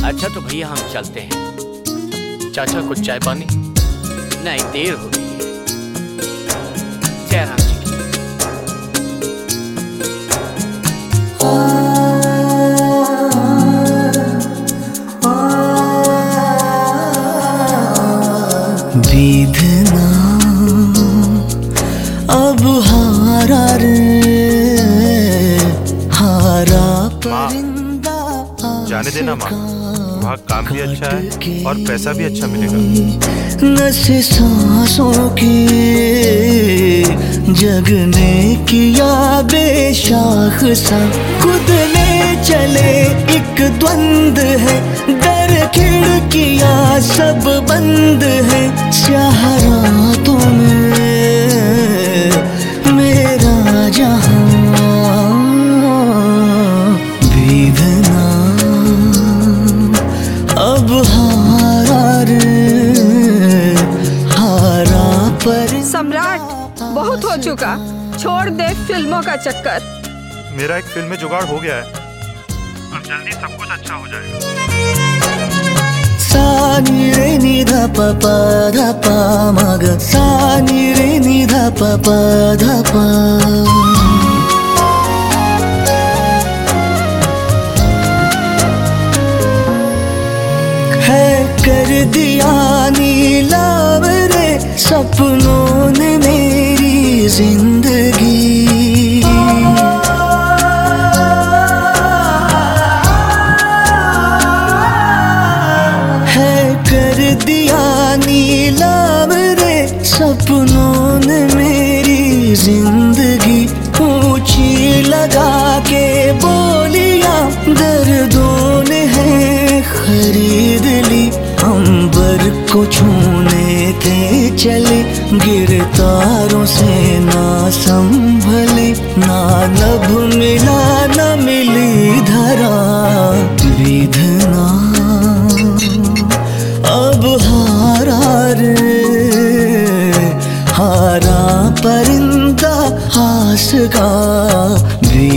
अच्छा तो भैया हम चलते हैं। चाचा कुछ चाय पानी? नहीं, देर हो गई है। जय राम जी की। विधना अब हारा रे, हारा परिंदा। जाने देना माँ, वहाँ काम भी अच्छा है और पैसा भी अच्छा मिलेगा। नशे सांसों की जगने किया बेशाख सा, खुद ले चले एक द्वंद है, दर खिड़कियाँ सब बंद है, स्याह रातों में मेरा जहां। विधना अब हारा रे, हारा पर। सम्राट, बहुत हो चुका, छोड़ दे फिल्मों का चक्कर। मेरा एक फिल्म में जुगाड़ हो गया है, अब जल्दी सब कुछ अच्छा हो जाएगा। सा नी रे नी धा पा पा धा पा मा गा, सा नी रे नी धा पा पा धा पा। है कर दिया नीलाव रे सपनों ने मेरी जिंदगी। है कर दिया नीलाव रे सपनों ने मेरी जिंदगी। ऊंची लगा के बोलिया दर्दों ने है खरीद ली। अंबर को छूने थे चले, गिरतारों से ना संभले, ना नभ मिला न मिली धरा। विधना अब हारा रे, हारा परिंदा हास का।